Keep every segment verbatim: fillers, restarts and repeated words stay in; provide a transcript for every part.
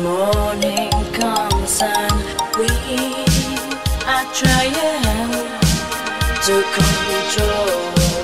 morning comes and we are trying to control.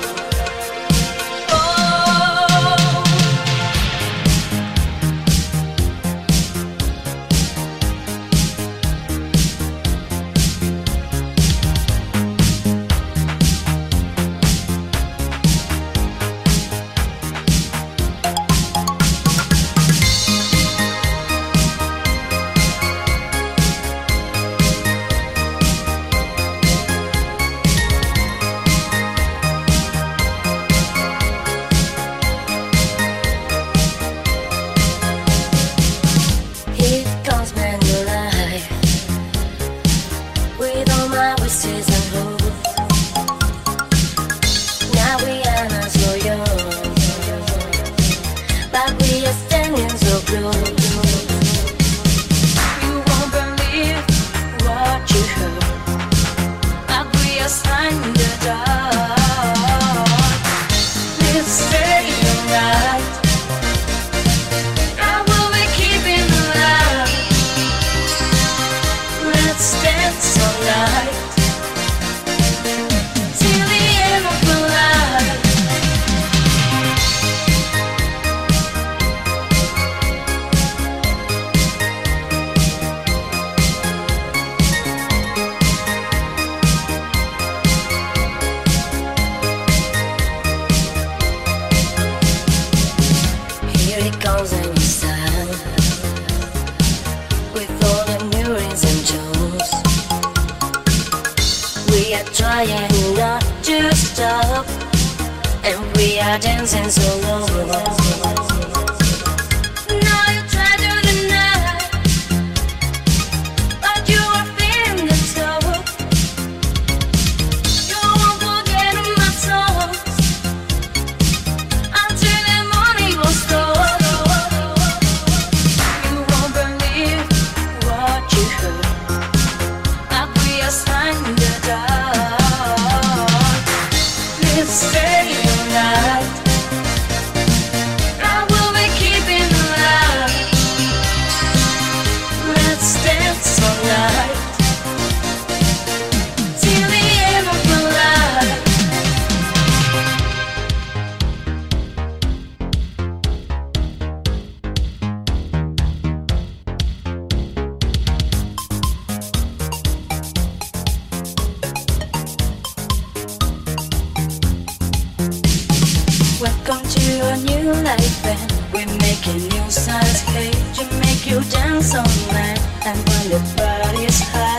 Trying not to stop, and we are dancing so low. Now you try to deny, but you are feeling the trouble. You won't forget my songs until the morning was gone. You won't believe what you heard, but we are signed the dark. Stay the night. I will be keeping alive. Let's dance all night till the end of the life. Welcome to a new life and we make a new size cage and make you dance all night. And when the body's high,